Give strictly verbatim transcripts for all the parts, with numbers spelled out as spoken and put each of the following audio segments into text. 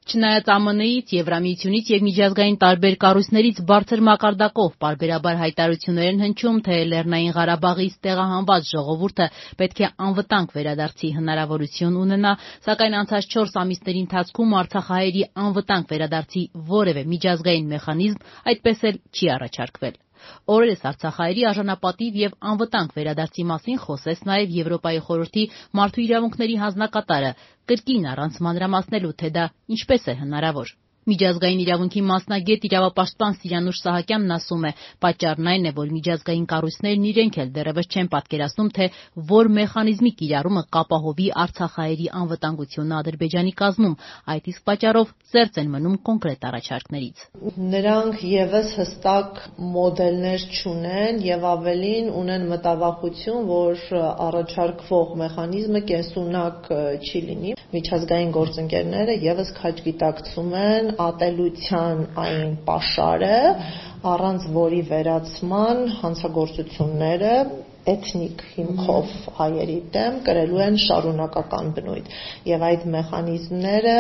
Չնայած ԱՄՆ-ից, Եվրամիությունից և միջազգային տարբեր կառույցներից բարձր մակարդակով պարբերաբար հայտարարություններ են հնչում, թե Լեռնային Ղարաբաղից տեղահանված ժողովուրդը պետք է անվտանգ վերադարձի հնարավորություն ունենա, սակայն անցած չորս ամիսների ընթացքում արցախահայերի անվտանգ վերադարձի որևէ միջազգային մեխանիզմ այդպես էլ չի առաջարկվել։ Օրերս արցախահայերի արժանապատիվ և անվտանգ վերադարձի մասին խոսեց նաև Եվրոպայի խորհրդի մարդու իրավունքների հանձնակատարը, կրկին առանց մանրամասնելու, թե դա ինչպես է հնարավոր։ Միջազգային իրավունքի մասնագետ իրավապաշտպան Սիրանուշ Սահակյանն ասում է, պատճառն այն է, որ միջազգային կառույցներն իրենք էլ դեռևս չեն պատկերացնում, թե որ մեխանիզմի կիրառումը կապահովի արցախահայերի անվտանգությունը Ադրբեջանի կազմում, այդ իսկ պատճառով զերծ են մնում կոնկրետ առաջարկներից։ Նրանք ևս հստակ մոդելներ չունեն եւ ավելին ունեն մտավախություն, որ առաջարկվող մեխանիզմը կենսունակ չի լինի։ Միջազգային գործընկերները ևս քաջ գիտակցում են ատելության այն պաշարը, առանց որի վերացման հանցագործությունները էթնիկ հիմքով հայերի դեմ կրելու են շարունակական բնույթ եւ այդ մեխանիզմները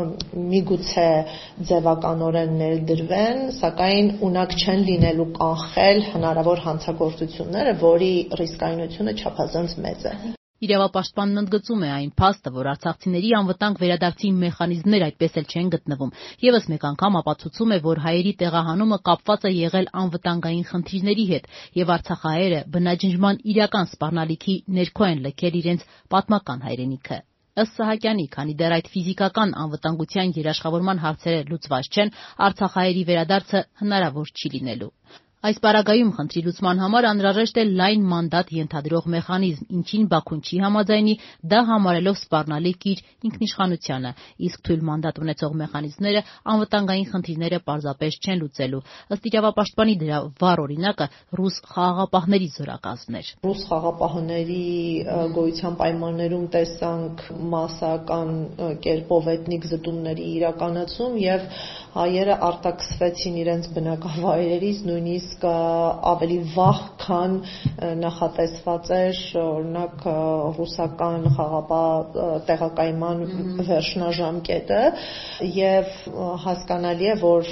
միգուցե ձևականորեն ներդրվեն, սակայն ունակ չեն լինելու կանխել հնարավոր հանցագործությունները, որի ռիսկայնությունը չափազանց մեծ է։ Իրավապաշտպանն ընդգծում է այն փաստը, որ արցախցիների անվտանգ վերադարձի մեխանիզմներ այդպես էլ չեն գտնվում։ Եվս մեկ անգամ ապացուցում է, որ հայերի տեղահանումը կապված է եղել անվտանգային խնդիրների հետ, եւ արցախահայերը բնաջնջման իրական սպառնալիքի ներքո են լքել իրենց պատմական հայրենիքը։ Ըստ Սահակյանի, քանի դեռ այդ ֆիզիկական անվտանգության երաշխավորման հարցերը լուծված չեն, արցախահայերի վերադարձը հնարավոր չի լինելու։ Այս պարագայում խնդրի լուծման համար անհրաժեշտ է լայն մանդատ ենթադրող մեխանիզմ, ինչին Բաքուն չի համաձայնի, դա համարելով սպառնալիք իր ինքնիշխանությանը, իսկ թույլ մանդատ ունեցող մեխանիզմները անվտանգային խնդիրները պարզապես չեն լուծելու։ Ըստ իրավապաշտպանի դրա վառ օրինակը ռուս խաղաղապահների զորակազմն էր։ Ռուս խաղաղապահների գոյության պայմաններում տեսանք մասսական կերպով էթնիկ զտումների իրականացում եւ հայերը արտաքսվեցին իրենց բնակավայրերից նույնիսկ ավելի վաղ, քան նախատեսված էր օրինակ ռուսական խաղապահ տեղակայման վերջնաժամկետը եւ հասկանալի է, որ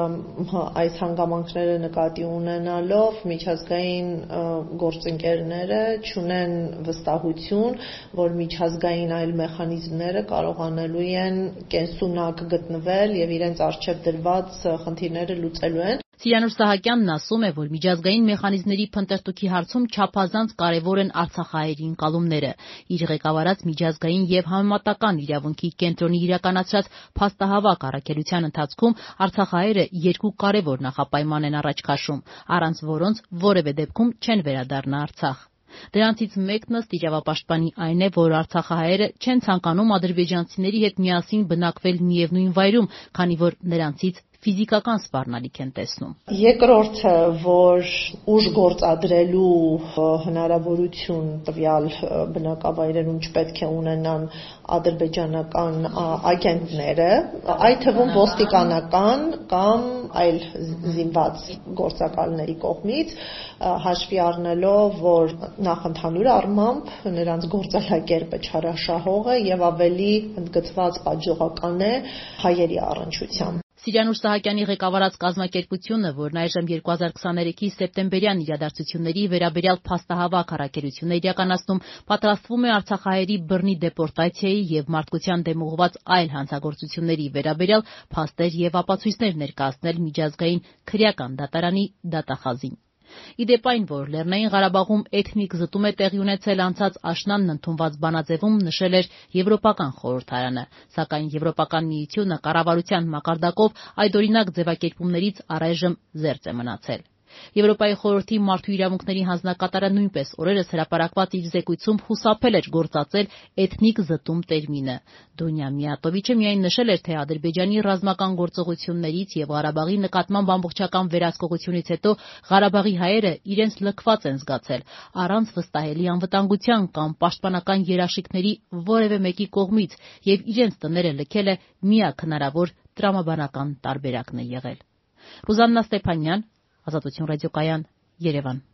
այս հանգամանքները նկատի ունենալով միջազգային գործընկերները չունեն վստահություն, որ միջազգային այլ մեխանիզմները կարողանալու են կենսունակ գտնվել եւ իրենց առջեւ դրված խնդիրները լուծելու են։ Սիրանուշ Սահակյանն ասում է, որ միջազգային մեխանիզմների փնտրտուքի հարցում չափազանց կարևոր են արցախահայերի ընկալումները։ Իր ղեկավարած միջազգային եւ համեմատական իրավունքի կենտրոնի իրականացրած փաստահավաք առաքելության ընթացքում արցախահայերը երկու կարևոր նախապայման են առաջ քաշում, առանց որոնց որևէ դեպքում չեն վերադառնա Արցախ։ Դրանցից մեկն ըստ իրավապաշտպանի այն է, որ արցախահայերը չեն ցանկանում ադրբեջանցիների հետ միասին բնակվել միևնույն վայրում, քանի որ նրանցից ֆիզիկական սպառնալիք են տեսնում։ Երկրորդը, որ ուժ գործադրելու հնարավորություն տվյալ բնակավայրերում չպետք է ունենան ադրբեջանական ագենտները, այդ թվում ոստիկանական կամ այլ զինված գործակալների կողմից, հաշվի առնելով, որ նախ ընդհանուր առմամբ նրանց գործելակերպը չարաշահող է եւ ավելի ընդգծված պատժողական է հայերի առնչությամբ։ Սիրանուշ Սահակյանի ղեկավարած կազմակերպությունը, որն այժմ երկու հազար քսաներեքի սեպտեմբերյան իրադարձությունների վերաբերյալ փաստահավաք առաքելություն է իրականացնում, պատրաստվում է արցախահայերի բռնի դեպորտացիայի եւ մարդկության դեմ ուղղված այլ հանցագործությունների վերաբերյալ փաստեր եւ ապացույցներ ներկայացնել միջազգային քրեական դատարանի դատախազին։ Ի դեպ այն, որ Լեռնային Ղարաբաղում էթնիկ զտում է տեղի ունեցել անցած աշնանն ընդունված բանաձևում նշել էր Եվրոպական խորհրդարանը, սակայն Եվրոպական միությունը կառավարության մակարդակով այդօրինակ ձևակերպումներից առայժմ զերծ է մնացել։ Եվրոպայի խորհրդի մարդու իրավունքների հանձնակատարը նույնպես օրերս հրապարակված իր զեկույցում խուսափել էր գործածել էթնիկ զտում տերմինը։ Դունյա Միատովիչը միայն նշել էր, թե Ադրբեջանի ռազմական գործողություններից եւ Ղարաբաղի նկատմամբ ամբողջական վերահսկողությունից հետո Ղարաբաղի հայերը իրենց լքված են զգացել, առանց վստահելի անվտանգության կամ պաշտպանական երաշխիքների որևէ մեկի կողմից, եւ իրենց տները լքելը միակ հնարավոր տրամաբանական տարբերակն է եղել։ Ռուզաննա Ստեփանյան, Ազատություն ռադիոկայան, Երևան։